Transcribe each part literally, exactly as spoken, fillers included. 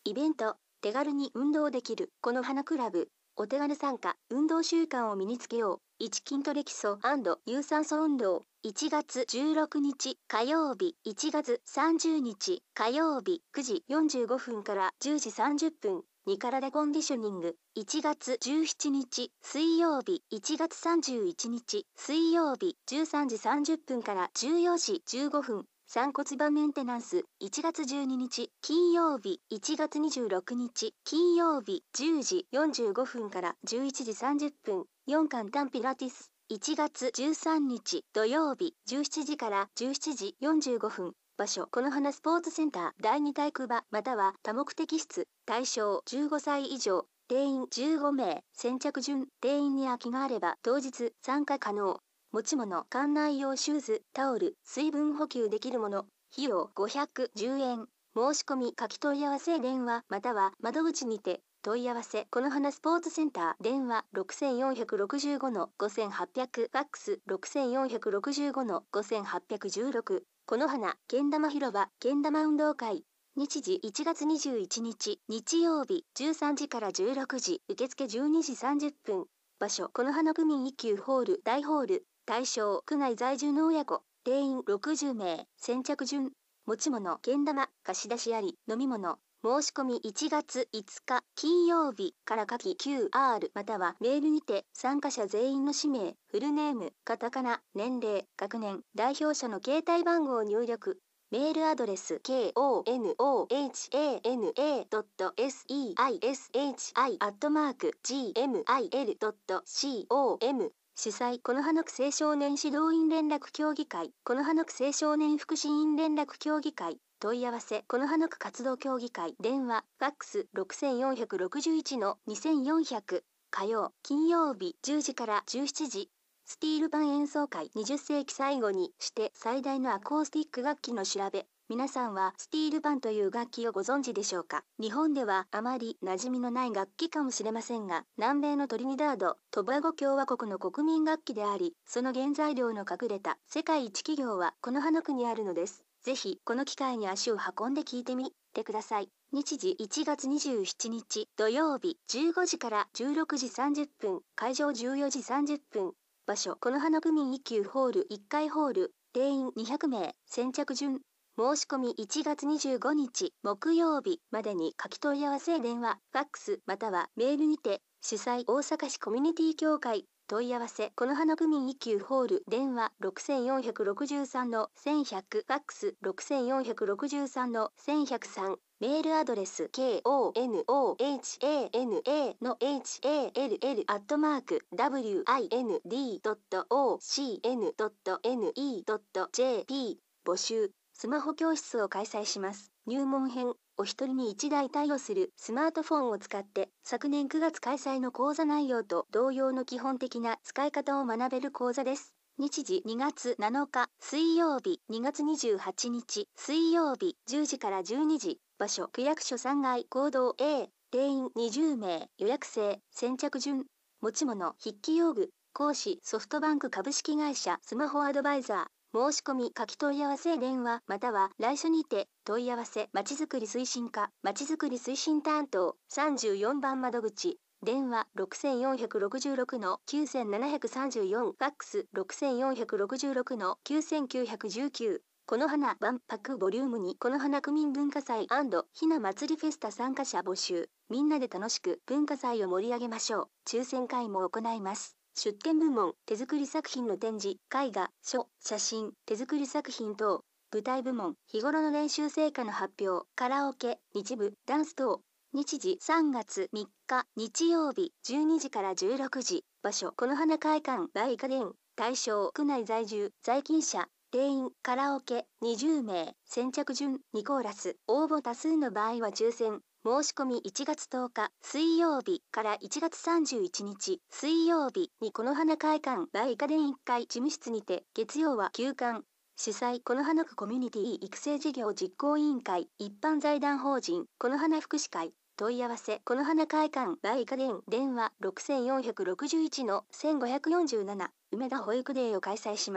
イベント、手軽に運動できる、この花クラブ、お手軽参加、運動習慣を身につけよう。いち筋トレ基礎&有酸素運動。いちがつじゅうろくにち火曜日、いちがつさんじゅうにち火曜日、くじよんじゅうごふんからじゅうじさんじゅっぷん。に体コンディショニング。いちがつじゅうしちにち水曜日、いちがつさんじゅういちにち水曜日、じゅうさんじさんじゅっぷんからじゅうよじじゅうごふん。散骨盤メンテナンス。いちがつじゅうににち金曜日、いちがつにじゅうろくにち金曜日、じゅうじよんじゅうごふんからじゅういちじさんじゅっぷん。よんかん単ピラティス。いちがつじゅうさんにち土曜日、じゅうしちじからじゅうしちじよんじゅうごふん。場所、この花スポーツセンターだいに体育場または多目的室。対象じゅうごさい以上。定員じゅうごめい。先着順。定員に空きがあれば当日参加可能。持ち物、館内用シューズ、タオル、水分補給できるもの。費用ごひゃくじゅうえん。申し込み書き問い合わせ電話または窓口にて。問い合わせこの花スポーツセンター電話 ろくよんろくご ごせんはっぴゃく ファックス ろくよんろくご ごせんはっぴゃくじゅうろく。この花けん玉広場けん玉運動会。日時いちがつにじゅういちにち日曜日じゅうさんじからじゅうろくじ受付じゅうにじさんじゅっぷん。場所この花区民一級ホール大ホール。対象区内在住の親子。定員ろくじゅうめい。先着順。持ち物けん玉貸し出しあり。飲み物申し込みいちがついつか金曜日から下記 キューアール またはメールにて参加者全員の氏名、フルネーム、カタカナ、年齢、学年、代表者の携帯番号を入力。メールアドレス ケーオーエヌオーエイチエーエヌエードットセイシアイ アットマーク ジーエムアイエルドットコム。主催この花区青少年指導員連絡協議会この花区青少年福祉員連絡協議会。問い合わせこの花区活動協議会電話ファックス ろくよんろくいちのにせんよんひゃく。火曜金曜日じゅうじからじゅうしちじ。スティールパン演奏会にじゅっせいき最後にして最大のアコースティック楽器の調べ。皆さんはスティールパンという楽器をご存知でしょうか。日本ではあまり馴染みのない楽器かもしれませんが、南米のトリニダード・トバゴ共和国の国民楽器であり、その原材料の隠れた世界一企業はこの花区にあるのです。ぜひこの機会に足を運んで聞いてみてください。日時いちがつにじゅうしちにち土曜日じゅうごじからじゅうろくじさんじゅっぷん。会場じゅうよじさんじゅっぷん。場所この花区民一級ホールいっかいホール。定員にひゃくめい。先着順。申し込みいちがつにじゅうごにち木曜日までに書き問い合わせ電話、ファックスまたはメールにて。主催大阪市コミュニティ協会。問い合わせこの花区民一級ホール電話 ろくよんろくさんのせんひゃく ファックス ろくよんろくさんのせんひゃくさん。メールアドレス ケーオーエヌオーエイチエーエヌエーの エイチエーエルエル アットマーク ダブリューアイエヌディードットオーシーエヌドットエヌイードットジェーピー。募集スマホ教室を開催します。入門編お一人にいちだい対応するスマートフォンを使って昨年くがつ開催の講座内容と同様の基本的な使い方を学べる講座です。日時にがつなのか水曜日にがつにじゅうはちにち水曜日じゅうじからじゅうにじ。場所区役所さんがい講堂 A。定員にじゅうめい。予約制。先着順。持ち物筆記用具。講師ソフトバンク株式会社スマホアドバイザー。申し込み書き問い合わせ電話または来所にて。問い合わせまちづくり推進課まちづくり推進担当さんじゅうよんばん窓口。電話 ろくよんろくのきゅうななさんよん。ファックス ろくよんろくのきゅうきゅういきゅう。この花万博ボリュームにこの花区民文化祭&ひな祭りフェスタ参加者募集。みんなで楽しく文化祭を盛り上げましょう。抽選会も行います。出展部門手作り作品の展示、絵画、書、写真、手作り作品等。舞台部門日頃の練習成果の発表、カラオケ、日舞、ダンス等。日時さんがつみっか日曜日じゅうにじからじゅうろくじ。場所この花会館バイカデン。対象区内在住在勤者。定員カラオケにじゅうめい。先着順にコーラス。応募多数の場合は抽選。申し込みいちがつとおか水曜日からいちがつさんじゅういちにち水曜日にこの花会館バイカデンいっかい事務室にて。月曜は休館。主催この花区コミュニティ育成事業実行委員会一般財団法人この花福祉会。問い合わせこの花会館バイカデン電話 ろくよんろくいちのせんごひゃくよんじゅうなな。梅田保育デーを開催します。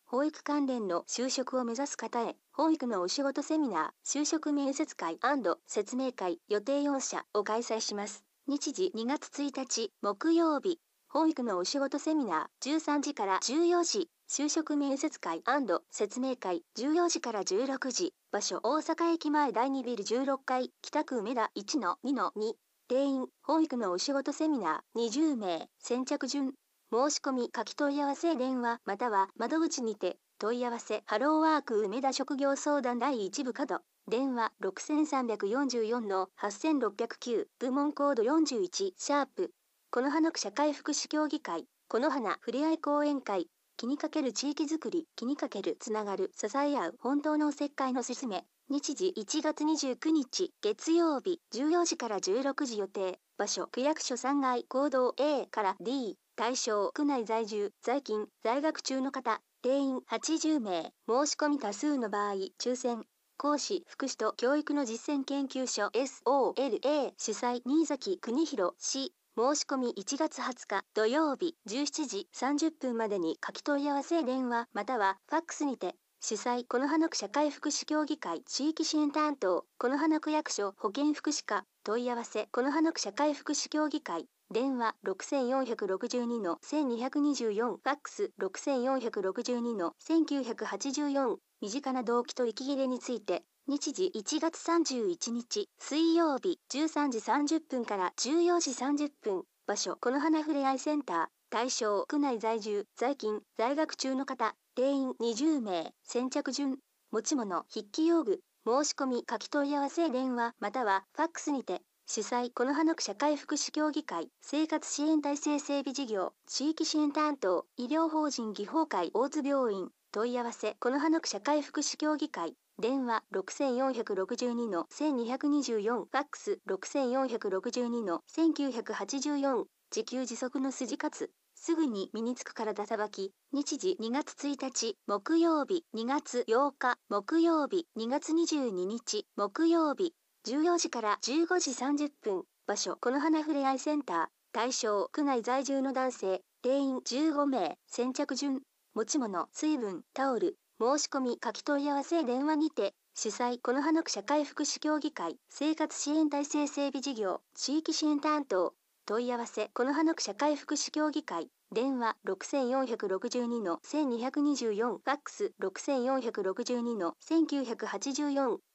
保育関連の就職を目指す方へ、保育のお仕事セミナー、就職面接会&説明会予定よん社を開催します。日時にがつついたち木曜日、保育のお仕事セミナーじゅうさんじからじゅうよじ、就職面接会&説明会じゅうよじからじゅうろくじ、場所大阪駅前だいにビルじゅうろっかい、北区梅田 いちのにのに、定員、保育のお仕事セミナーにじゅうめい、先着順。申し込み書き問い合わせ電話または窓口にて問い合わせハローワーク梅田職業相談だいいち部角電話ろくさんよんよんのはちろくゼロ部門コードよんじゅういちシャープこの花区社会福祉協議会この花ふれあい講演会気にかける地域づくり気にかけるつながる支え合う本当のおせっかいのすすめ日時いちがつにじゅうくにち月曜日じゅうよじからじゅうろくじ予定場所区役所さんがい講堂 A から D対象区内在住在勤在学中の方定員はちじゅうめい申し込み多数の場合抽選講師福祉と教育の実践研究所 ソラ 主催新崎邦弘氏申し込みいちがつはつか土曜日じゅうしちじさんじゅっぷんまでに書き問い合わせ電話またはファックスにて主催この花区社会福祉協議会地域支援担当この花区役所保健福祉課問い合わせこの花区社会福祉協議会電話ろくよんろくにのせんにひゃくにじゅうよんファックスろくよんろくにのせんきゅうひゃくはちじゅうよん身近な動機と息切れについて日時いちがつさんじゅういちにち水曜日じゅうさんじさんじゅっぷんからじゅうよじさんじゅっぷん場所この花ふれあいセンター対象区内在住在勤在学中の方定員にじゅうめい先着順持ち物筆記用具申し込み書き問い合わせ電話またはファックスにて主催この花区社会福祉協議会生活支援体制整備事業地域支援担当医療法人技法会大津病院問い合わせこの花区社会福祉協議会電話ろくよんろくにのせんにひゃくにじゅうよんファックスろくよんろくにのせんきゅうひゃくはちじゅうよん自給自足の筋活すぐに身につく体さばき日時にがつついたち木曜日にがつようか木曜日にがつにじゅうににち木曜日じゅうよじからじゅうごじさんじゅっぷん場所この花ふれあいセンター対象区内在住の男性定員じゅうごめい先着順持ち物水分タオル申し込み書き問い合わせ電話にて主催この花区社会福祉協議会生活支援体制整備事業地域支援担当問い合わせこの花区社会福祉協議会電話ろくよんろくにのせんにひゃくにじゅうよんファックスろくよんろくにのせんきゅうひゃくはちじゅうよん